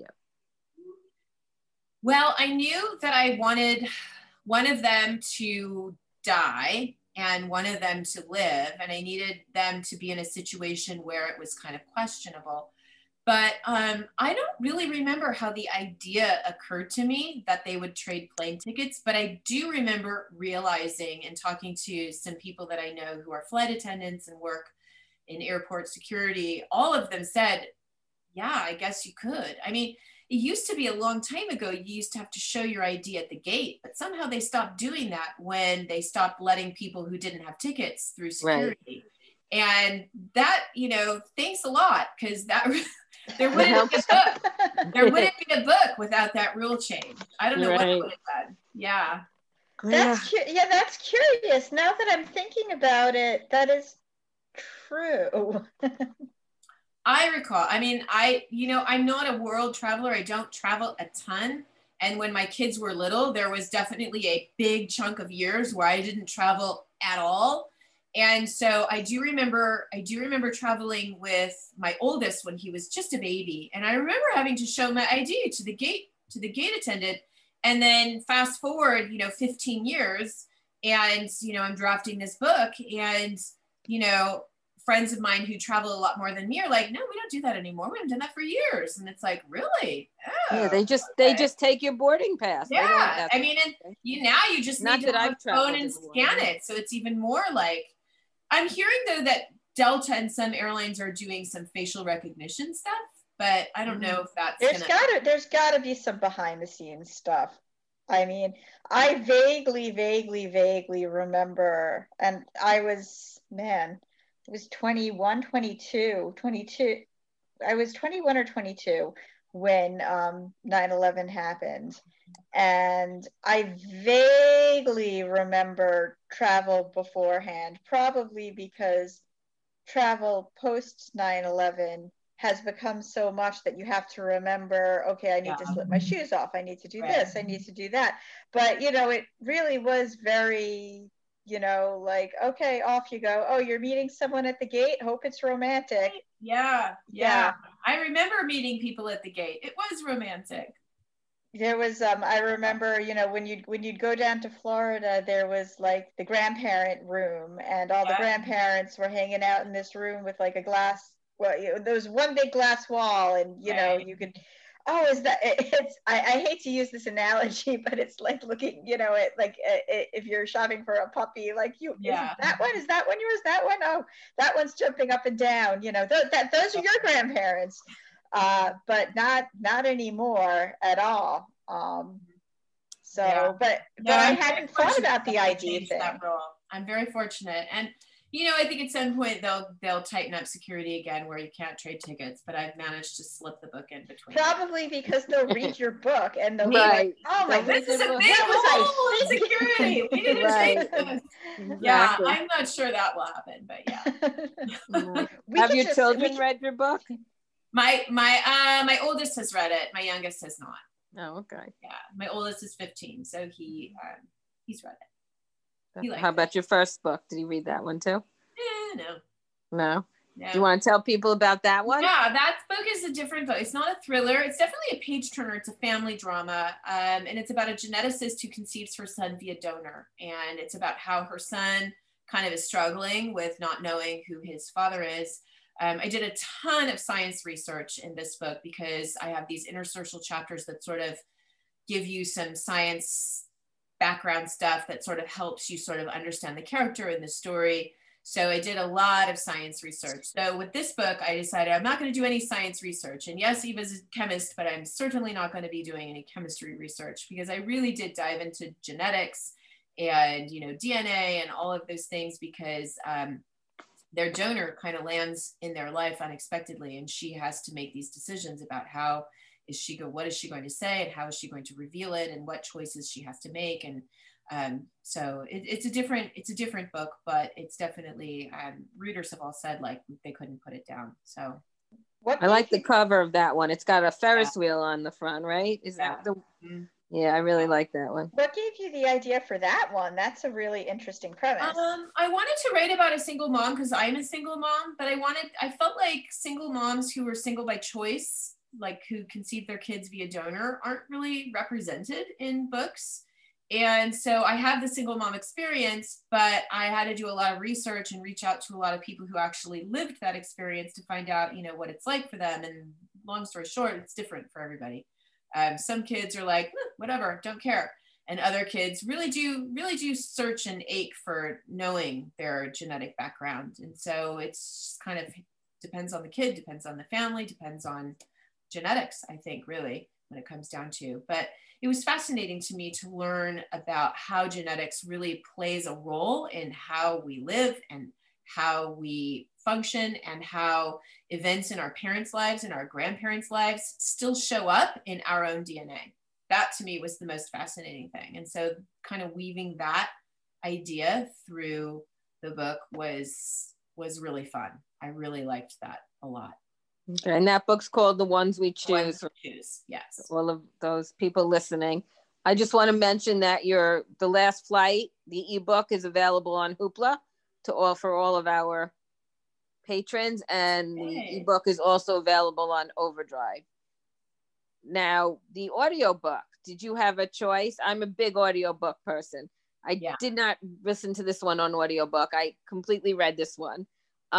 Well, I knew that I wanted one of them to die and one of them to live, and I needed them to be in a situation where it was kind of questionable. But I don't really remember how the idea occurred to me that they would trade plane tickets, but I do remember realizing and talking to some people that I know who are flight attendants and work in airport security. All of them said, yeah, I guess you could. I mean, it used to be a long time ago, you used to have to show your ID at the gate, but somehow they stopped doing that when they stopped letting people who didn't have tickets through security. Right. And that, thanks a lot, because that there wouldn't be a book. There wouldn't be a book without that rule change. I don't know what it would have done. Yeah. That's curious. Now that I'm thinking about it, that is true. I recall, I mean, I'm not a world traveler. I don't travel a ton. And when my kids were little, there was definitely a big chunk of years where I didn't travel at all. And so I do remember traveling with my oldest when he was just a baby. And I remember having to show my ID to the gate attendant. And then fast forward, 15 years, and, I'm drafting this book, and, friends of mine who travel a lot more than me are like, no, we don't do that anymore. We haven't done that for years. And it's like, really? Oh, yeah, they just take your boarding pass. Yeah. I mean, and you just need to have a phone and scan it. So it's even more like, I'm hearing though that Delta and some airlines are doing some facial recognition stuff, but I don't know if that's there's gotta be some behind the scenes stuff. I mean, I vaguely remember, and I was, it was 22. I was 21 or 22 when 9/11 happened. And I vaguely remember travel beforehand, probably because travel post 9/11 has become so much that you have to remember, okay, I need to slip my shoes off. I need to do this. I need to do that. But, it really was very, like, okay, off you go. Oh, you're meeting someone at the gate. Hope it's romantic. Yeah. I remember meeting people at the gate. It was romantic. There was, I remember, when you'd go down to Florida, there was like the grandparent room, and all the grandparents were hanging out in this room with like a glass. Well, there was one big glass wall, and you could. Oh, I hate to use this analogy, but it's like looking, at like if you're shopping for a puppy, like is that one yours? That one? Oh, that one's jumping up and down. Those are your grandparents, but not anymore at all. But I hadn't thought about the ID thing. I'm very fortunate, and I think at some point they'll tighten up security again where you can't trade tickets, but I've managed to slip the book in between. Probably because they'll read your book and they'll be like, oh my goodness, this is a big hole in security. We didn't change this. Exactly. Yeah, I'm not sure that will happen, but yeah. Have your children read your book? My oldest has read it. My youngest has not. Oh, okay. Yeah, my oldest is 15, so he's read it. How about your first book? Did he read that one too? No. Do you want to tell people about that one? Yeah, that book is a different book. It's not a thriller. It's definitely a page turner. It's a family drama. And it's about a geneticist who conceives her son via donor. And it's about how her son kind of is struggling with not knowing who his father is. I did a ton of science research in this book because I have these interstitial chapters that sort of give you some science background stuff that sort of helps you sort of understand the character and the story. So I did a lot of science research. So with this book, I decided I'm not going to do any science research. And yes, Eva's a chemist, but I'm certainly not going to be doing any chemistry research because I really did dive into genetics and, DNA and all of those things because their donor kind of lands in their life unexpectedly. And she has to make these decisions about what is she going to say and how is she going to reveal it and what choices she has to make. And so it's a different book, but it's definitely, readers have all said like they couldn't put it down. So I like the cover of that one. It's got a Ferris wheel on the front, right? Is that Yeah, I really like that one. What gave you the idea for that one? That's a really interesting premise. I wanted to write about a single mom because I'm a single mom, but I felt like single moms who were single by choice, like who conceived their kids via donor, aren't really represented in books. And so I have the single mom experience, but I had to do a lot of research and reach out to a lot of people who actually lived that experience to find out, what it's like for them. And long story short, it's different for everybody. Some kids are like, whatever, don't care. And other kids really do search and ache for knowing their genetic background. And so it's kind of depends on the kid, depends on the family, depends on genetics, I think, really, when it comes down to. But it was fascinating to me to learn about how genetics really plays a role in how we live and how we function, and how events in our parents' lives and our grandparents' lives still show up in our own DNA. That to me was the most fascinating thing. And so kind of weaving that idea through the book was really fun. I really liked that a lot. Okay, and that book's called The Ones We Choose. Yes. All of those people listening. I just want to mention that The Last Flight, the ebook, is available on Hoopla for all of our patrons, and the ebook is also available on Overdrive. Now, the audiobook, did you have a choice? I'm a big audiobook person. I did not listen to this one on audiobook. I completely read this one.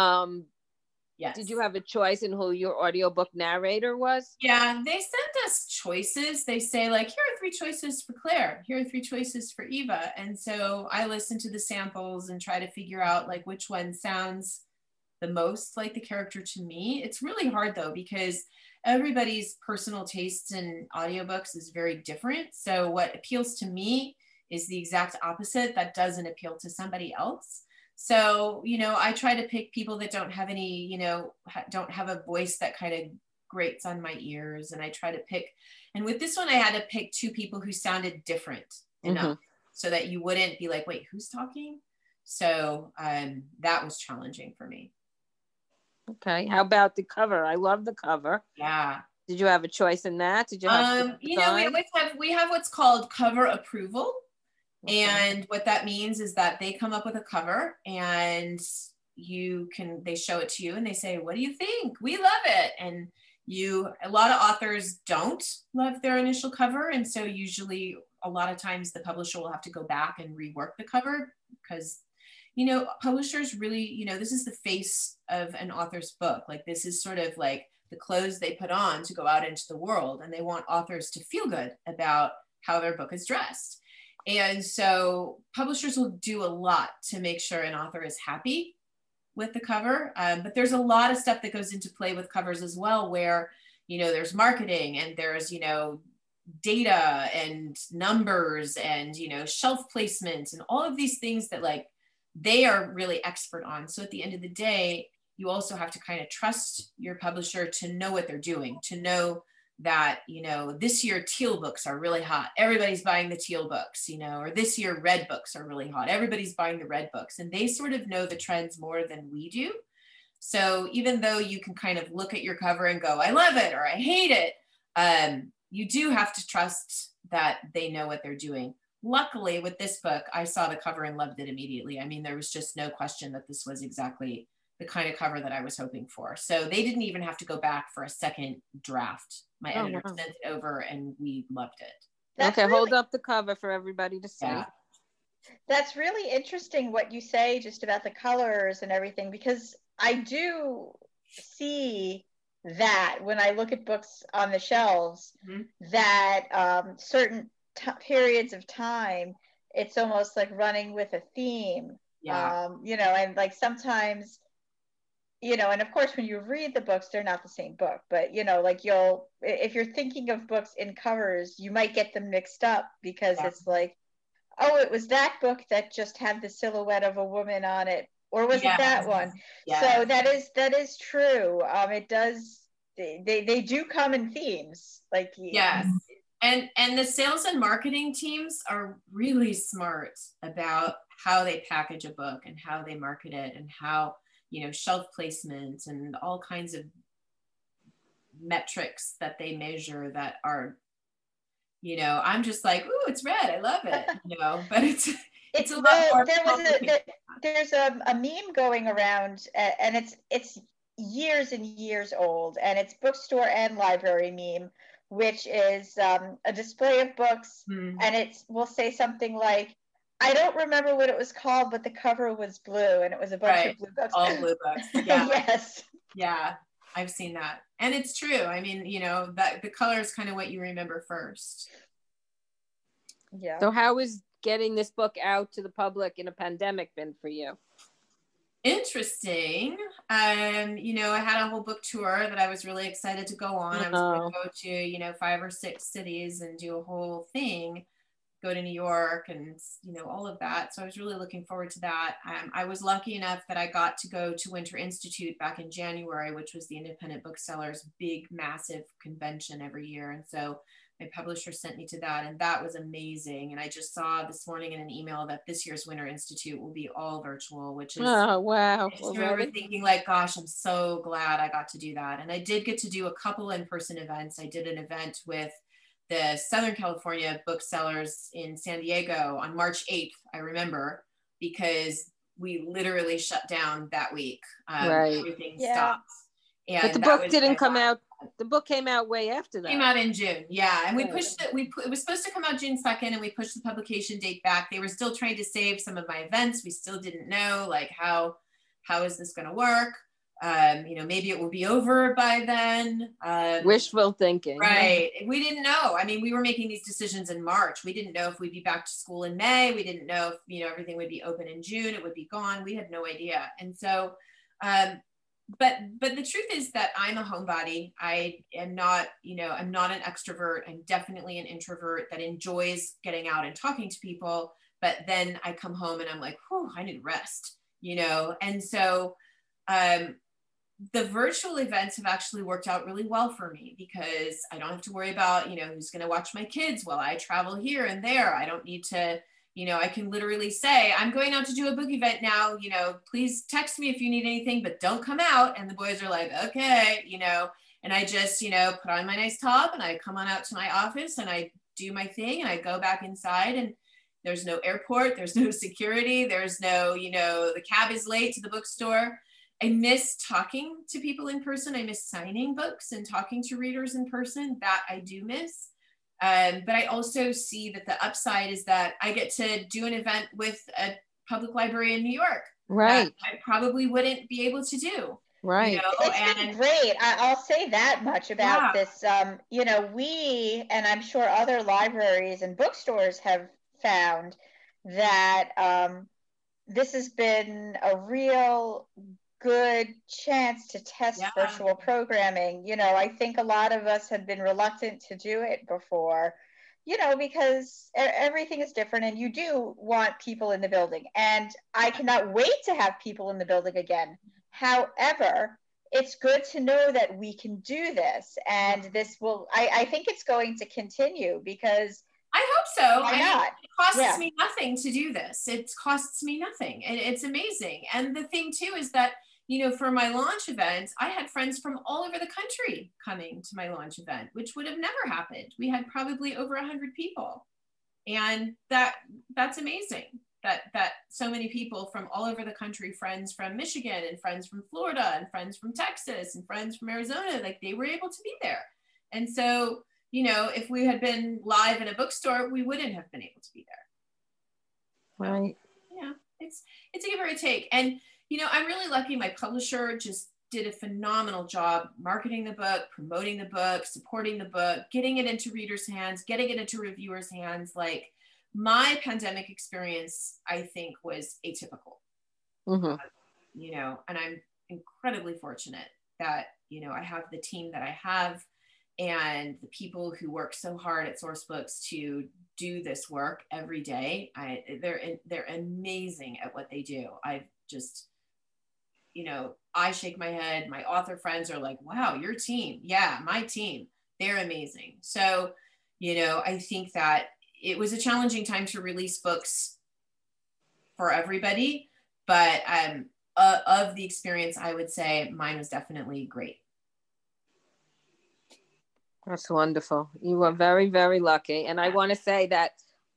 Yes. Did you have a choice in who your audiobook narrator was? Yeah, they sent us choices. They say, like, here are 3 choices for Claire. Here are 3 choices for Eva. And so I listen to the samples and try to figure out like which one sounds the most like the character to me. It's really hard though, because everybody's personal tastes in audiobooks is very different. So what appeals to me is the exact opposite that doesn't appeal to somebody else. So, I try to pick people that don't have any, don't have a voice that kind of grates on my ears. And I try to pick, and with this one, I had to pick 2 people who sounded different enough so that you wouldn't be like, wait, who's talking? So that was challenging for me. Okay. How about the cover? I love the cover. Yeah. Did you have a choice in that? Did you have, we have what's called cover approval. Okay. And what that means is that they come up with a cover and they show it to you and they say, what do you think? We love it. And a lot of authors don't love their initial cover. And so usually a lot of times the publisher will have to go back and rework the cover because, publishers really, this is the face of an author's book. Like this is sort of like the clothes they put on to go out into the world. And they want authors to feel good about how their book is dressed. And so publishers will do a lot to make sure an author is happy with the cover. But there's a lot of stuff that goes into play with covers as well, where, there's marketing and there's, data and numbers and, shelf placement and all of these things that like they are really expert on. So at the end of the day, you also have to kind of trust your publisher to know what they're doing, to know that, this year teal books are really hot. Everybody's buying the teal books, or this year red books are really hot. Everybody's buying the red books, and they sort of know the trends more than we do. So even though you can kind of look at your cover and go, I love it or I hate it, you do have to trust that they know what they're doing. Luckily with this book, I saw the cover and loved it immediately. I mean, there was just no question that this was exactly the kind of cover that I was hoping for. So they didn't even have to go back for a second draft. My editor sent it over and we loved it. That's okay, hold up the cover for everybody to see. Yeah. That's really interesting what you say just about the colors and everything, because I do see that when I look at books on the shelves, that certain periods of time, it's almost like running with a theme. And like sometimes, and of course when you read the books, they're not the same book, but like if you're thinking of books in covers, you might get them mixed up because it's like, oh, it was that book that just had the silhouette of a woman on it, or was it that one? So that is true. It does, they do come in themes, like and the sales and marketing teams are really smart about how they package a book and how they market it and how shelf placement and all kinds of metrics that they measure that are You know, I'm just like, ooh, it's red, I love it, you know, but it's a lot well, more there was complicated. there's a meme going around, and it's years and years old, and it's bookstore and library meme, which is a display of books, and it will say something like, I don't remember what it was called, but the cover was blue, and it was a bunch Right. of blue books. All blue books. Yeah. Yes. Yeah, I've seen that. And it's true. I mean, you know, that the color is kind of what you remember first. Yeah. So how is getting this book out to the public in a pandemic been for you? Interesting. You know, I had a whole book tour that I was really excited to go on. I was going to go to, you know, 5 or 6 cities and do a whole thing, go to New York and, you know, all of that. So I was really looking forward to that. I was lucky enough that I got to go to Winter Institute back in January, which was the independent booksellers' big, massive convention every year. And so my publisher sent me to that, and that was amazing. And I just saw this morning in an email that this year's Winter Institute will be all virtual, which is, oh wow. I just remember thinking like, gosh, I'm so glad I got to do that. And I did get to do a couple in-person events. I did an event with the Southern California booksellers in San Diego on March 8th, I remember, because we literally shut down that week. Right. Everything stopped. And but the book didn't come out. The book came out way after that. Came out in June, yeah. And we pushed it. It was supposed to come out June 2nd, and we pushed the publication date back. They were still trying to save some of my events. We still didn't know, like, how is this going to work? You know, maybe it will be over by then. Wishful thinking. Right. We didn't know. I mean, we were making these decisions in March. We didn't know if we'd be back to school in May. We didn't know if, you know, everything would be open in June. It would be gone. We had no idea. And so, but the truth is that I'm a homebody. I am not, you know, I'm not an extrovert. I'm definitely an introvert that enjoys getting out and talking to people. But then I come home and I'm like, whew, I need rest, you know? And so, the virtual events have actually worked out really well for me because I don't have to worry about, you know, who's going to watch my kids while I travel here and there. I don't need to, you know, I can literally say, I'm going out to do a book event now, you know, please text me if you need anything, but don't come out. And the boys are like, okay, you know, and I just, you know, put on my nice top and I come on out to my office and I do my thing and I go back inside, and there's no airport, there's no security, there's no, you know, the cab is late to the bookstore. I miss talking to people in person. I miss signing books and talking to readers in person. That I do miss. But I also see that the upside is that I get to do an event with a public library in New York. Right. That I probably wouldn't be able to do. Right. You know? It's been great. I'll say that much about this. You know, we, and I'm sure other libraries and bookstores have found that this has been a real good chance to test virtual programming. You know, I think a lot of us have been reluctant to do it before, you know, because everything is different and you do want people in the building. And I cannot wait to have people in the building again. However, it's good to know that we can do this, and this will, I think it's going to continue because I hope so. Why not? It costs me nothing to do this. It costs me nothing. And it's amazing. And the thing too is that, you know, for my launch events, I had friends from all over the country coming to my launch event, which would have never happened. We had probably over 100 people. And that's amazing that so many people from all over the country, friends from Michigan and friends from Florida and friends from Texas and friends from Arizona, like they were able to be there. And so, you know, if we had been live in a bookstore, we wouldn't have been able to be there. Right. So, yeah, it's a give or a take. And, you know, I'm really lucky. My publisher just did a phenomenal job marketing the book, promoting the book, supporting the book, getting it into readers' hands, getting it into reviewers' hands. Like my pandemic experience, I think, was atypical. Mm-hmm. You know, and I'm incredibly fortunate that, you know, I have the team that I have and the people who work so hard at Sourcebooks to do this work every day. They're amazing at what they do. I've just, you know, I shake my head. My author friends are like, wow, your team. Yeah, my team. They're amazing. So, you know, I think that it was a challenging time to release books for everybody, but of the experience, I would say mine was definitely great. That's wonderful. You are very, very lucky. And I want to say that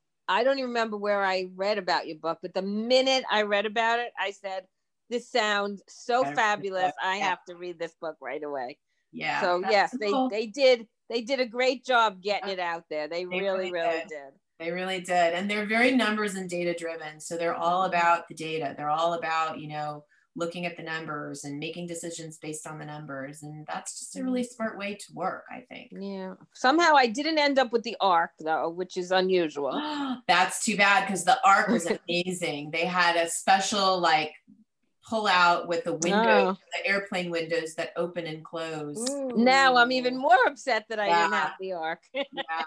I don't even remember where I read about your book, but the minute I read about it, I said, this sounds so fabulous. I have to read this book right away. Yeah. So yes, they did a great job getting it out there. They really did. They really did. And they're very numbers and data driven. So they're all about the data. They're all about, looking at the numbers and making decisions based on the numbers. And that's just a really smart way to work, I think. Yeah. Somehow I didn't end up with the ARC though, which is unusual. That's too bad, because the ARC was amazing. They had a special pull out with the windows, the airplane windows that open and close. Ooh. Now I'm even more upset that I didn't have the ARC. Yeah.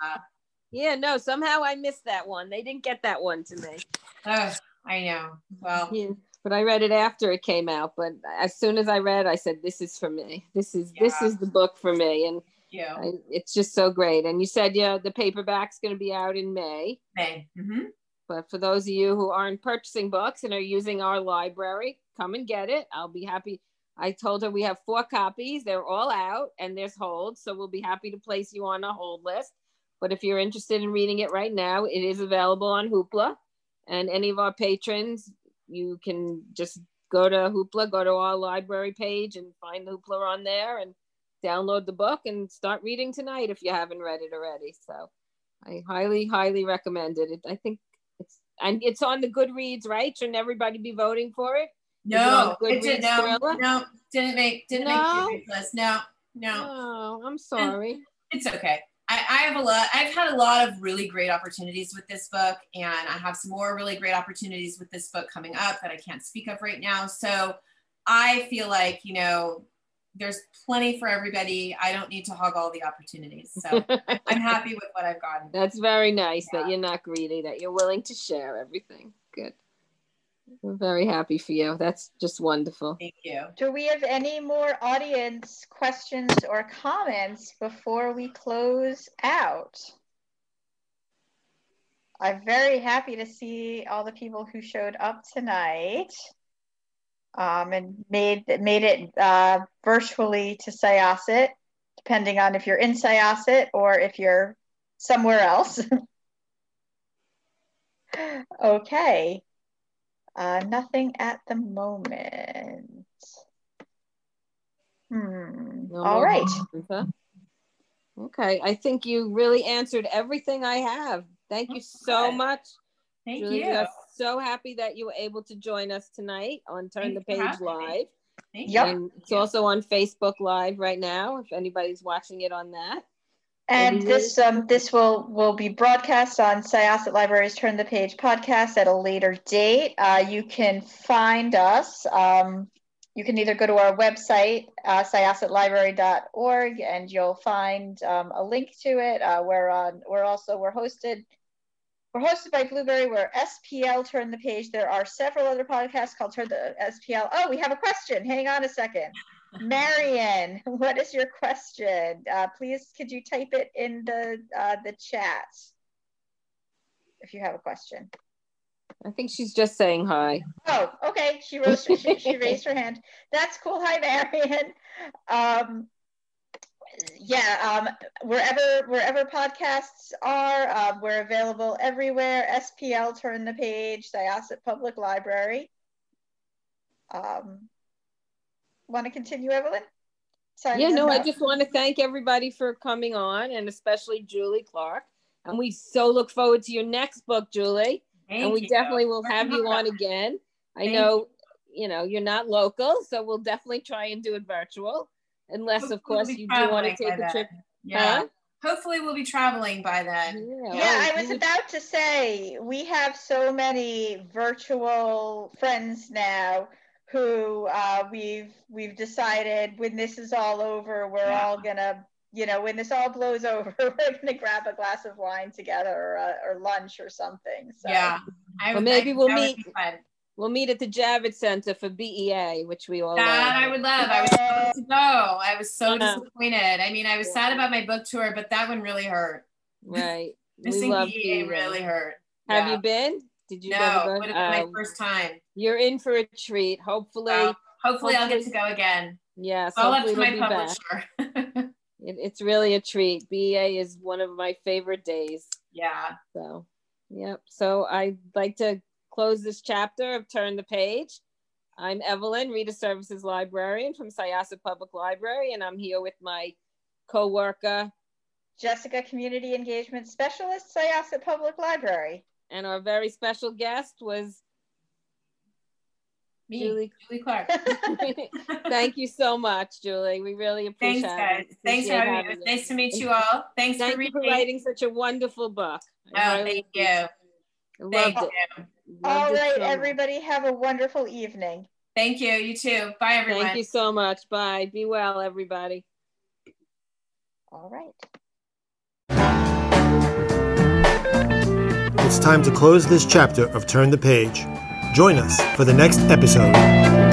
Yeah, no, somehow I missed that one. They didn't get that one to me. Oh, I know. Well, yeah, but I read it after it came out. But as soon as I read, I said, "This is for me. This is the book for me." And it's just so great. And you said, the paperback's going to be out in May. Mm-hmm. But for those of you who aren't purchasing books and are using our library, come and get it. I'll be happy. I told her we have 4 copies. They're all out and there's holds. So we'll be happy to place you on a hold list. But if you're interested in reading it right now, it is available on Hoopla. And any of our patrons, you can just go to Hoopla, go to our library page and find Hoopla on there and download the book and start reading tonight if you haven't read it already. So I highly, highly recommend it. I think it's on the Goodreads, right? Shouldn't everybody be voting for it? No, it didn't. No, didn't make the list. No. Oh, I'm sorry. It's okay. I've had a lot of really great opportunities with this book, and I have some more really great opportunities with this book coming up that I can't speak of right now. So I feel like, there's plenty for everybody. I don't need to hog all the opportunities. So I'm happy with what I've gotten. That's very nice that you're not greedy, that you're willing to share everything. Good. We're very happy for you. That's just wonderful. Thank you. Do we have any more audience questions or comments before we close out? I'm very happy to see all the people who showed up tonight and made it virtually to Syosset, depending on if you're in Syosset or if you're somewhere else. Okay. Nothing at the moment. All right. Okay. I think you really answered everything I have. Thank you so much. Thank Julie, you. we are so happy that you were able to join us tonight on Turn the Page Live. And it's also on Facebook Live right now, if anybody's watching it on that. And this will be broadcast on Syosset Library's Turn the Page podcast at a later date. You can find us. You can either go to our website, syossetlibrary.org, and you'll find a link to it. We're hosted by Blueberry. We're SPL Turn the Page. There are several other podcasts called Turn the SPL. Oh, we have a question. Hang on a second. Marion, what is your question? Please, could you type it in the chat if you have a question? I think she's just saying hi. Oh, okay. She raised her hand. That's cool. Hi, Marion. Wherever podcasts are, we're available everywhere. SPL Turn the Page, Syosset Public Library. Want to continue, Evelyn? I just want to thank everybody for coming on, and especially Julie Clark. And we so look forward to your next book, Julie. Thank we you. Definitely will have you on again. I know, you're not local, so we'll definitely try and do it virtual, unless, of course, you do want to take a trip. Yeah. Huh? Hopefully we'll be traveling by then. Yeah, I was about to say, we have so many virtual friends now who we've decided when this is all over, we're all gonna, when this all blows over, we're gonna grab a glass of wine together or lunch or something. So. Yeah, we'll meet at the Javits Center for BEA, which we all that I would love. I was supposed to go. I was so disappointed. I mean, I was sad about my book tour, but that one really hurt. Right. Missing BEA really hurt. Have you been? Did you? No, but it was my first time. You're in for a treat. Hopefully I'll get to go again. Yes. All up to my publisher. It's really a treat. BA is one of my favorite days. Yeah. So, yep. So I'd like to close this chapter of Turn the Page. I'm Evelyn, Reader Services Librarian from Syosset Public Library, and I'm here with my co-worker, Jessica, Community Engagement Specialist, Syosset Public Library. And our very special guest was me, Julie Clark. Thank you so much, Julie. We really appreciate it. Thanks, guys. Thanks for having me. It was nice to meet you all. Thanks for writing such a wonderful book. Thank you. Loved it. All right, everybody, have a wonderful evening. Thank you. You too. Bye, everyone. Thank you so much. Bye. Be well, everybody. All right. It's time to close this chapter of Turn the Page. Join us for the next episode.